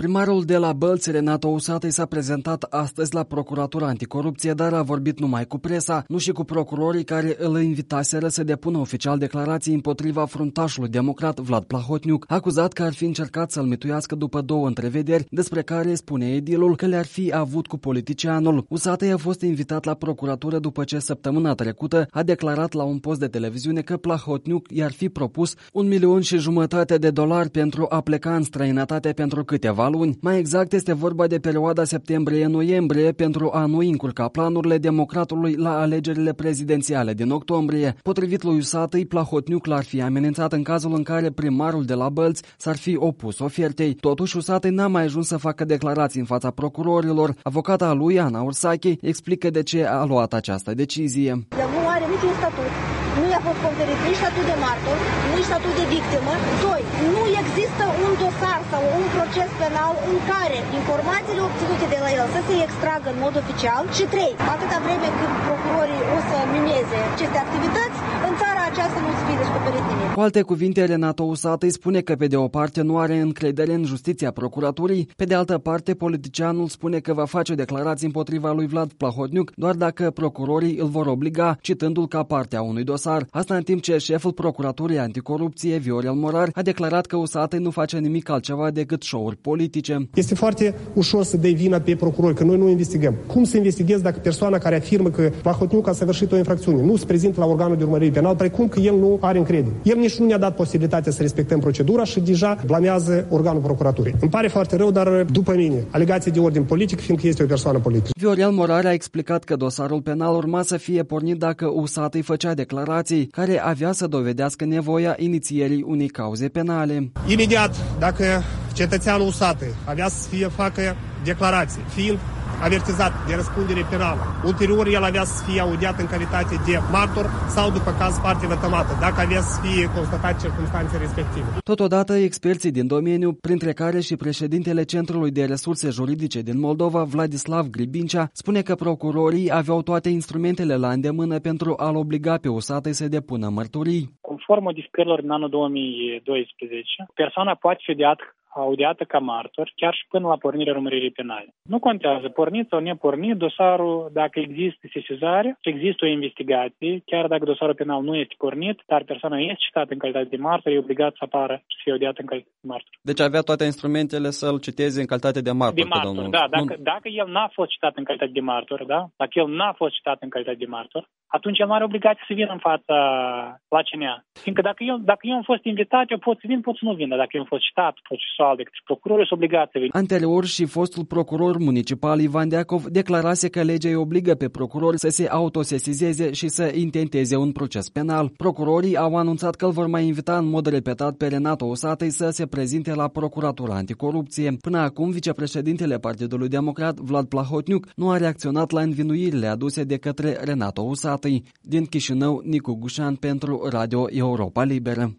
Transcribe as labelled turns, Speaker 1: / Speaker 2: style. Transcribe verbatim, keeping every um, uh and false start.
Speaker 1: Primarul de la Bălți, Renato Usatăi, s-a prezentat astăzi la Procuratura Anticorupție, dar a vorbit numai cu presa, nu și cu procurorii care îl invitaseră să depună oficial declarații împotriva fruntașului democrat Vlad Plahotniuc, acuzat că ar fi încercat să-l mituiască după două întrevederi despre care spune edilul că le-ar fi avut cu politicianul. Usatăi a fost invitat la procuratură după ce săptămâna trecută a declarat la un post de televiziune că Plahotniuc i-ar fi propus un milion și jumătate de dolari pentru a pleca în străinătate pentru câteva luni. Mai exact, este vorba de perioada septembrie-noiembrie pentru a nu încurca planurile democratului la alegerile prezidențiale din octombrie. Potrivit lui Usatăi, Plahotniuc l-ar fi amenințat în cazul în care primarul de la Bălți s-ar fi opus ofertei. Totuși, Usatăi n-a mai ajuns să facă declarații în fața procurorilor. Avocata lui, Ana Ursache, explică de ce a luat această decizie.
Speaker 2: El nu are niciun statut, nu i-a fost conferit nici statut de martor, nici statut de victimă. Doi, nu există un dosar sau un proces penal în care informațiile obținute de la el să se extragă în mod oficial. Și trei, atâta vreme cât procurorii o să mimeze aceste activități, în țara aceasta nu o să fie descoperit nimic.
Speaker 1: Cu alte cuvinte, Renato Usatăi spune că pe de o parte nu are încredere în justiția procuraturii, pe de altă parte politicianul spune că va face declarații împotriva lui Vlad Plahotniuc doar dacă procurorii îl vor obliga, citându-l ca parte a unui dosar. Asta în timp ce șeful Procuraturii Anticorupție, Viorel Morar, a declarat că Usatăi nu face nimic altceva decât show-uri politice.
Speaker 3: Este foarte ușor să dai vina pe procurori, că noi nu investigăm. Cum să investighezi dacă persoana care afirmă că Plahotniuc a săvârșit o infracțiune nu se prezintă la organul de urmărire penal, precum că el nu are încredere? El nici nu ne-a dat posibilitatea să respectăm procedura și deja blamează organul procuraturii. Îmi pare foarte rău, dar după mine, alegații de ordin politic, fiindcă este o persoană politică.
Speaker 1: Viorel Morar a explicat că dosarul penal urma să fie pornit dacă Usatăi făcea declarații care avea să dovedească nevoia inițierii unei cauze penale.
Speaker 3: Imediat, dacă cetățeanul Usatăi avea să fie facă declarații, fiind avertizat de răspundere penală, ulterior el avea să fie audiat în calitate de martor sau după caz parte vătămată, dacă avea să fie constatat circumstanțe respective.
Speaker 1: Totodată, experții din domeniu, printre care și președintele Centrului de Resurse Juridice din Moldova, Vladislav Gribincea, spune că procurorii aveau toate instrumentele la îndemână pentru a-l obliga pe Usatăi să depună mărturii.
Speaker 4: Conform modificărilor în anul două mii doisprezece, persoana poate fi audiată ca martor, chiar și până la pornirea urmăririi penale. Nu contează pornit sau nepornit dosarul, dacă există sesizare, există o investigație, chiar dacă dosarul penal nu este pornit, dar persoana este citată în calitate de martor, e obligat să apară și să fie audiată în calitate de martor.
Speaker 1: Deci avea toate instrumentele să-l citeze în calitate de martor.
Speaker 4: De martor, da. Dacă, dacă el n-a fost citat în calitate de martor, da? Dacă el n-a fost citat în calitate de martor, atunci el nu are obligație să vină în fața la C N A. Fiindcă dacă eu, dacă eu am fost invitat, eu pot să vin, pot să nu vin, dar dacă eu am fost citat procesual de către procurorul, sunt obligat să vin.
Speaker 1: Anterior și fostul procuror municipal Ivan Deacov declarase că legea îi obligă pe procurori să se autosesizeze și să intenteze un proces penal. Procurorii au anunțat că îl vor mai invita în mod repetat pe Renato Usatăi să se prezinte la Procuratura Anticorupție. Până acum, vicepreședintele Partidului Democrat, Vlad Plahotniuc, nu a reacționat la învinuirile aduse de către Renato Usatăi. Din Chișinău, Nicu Gușan pentru Radio Europa Liberă.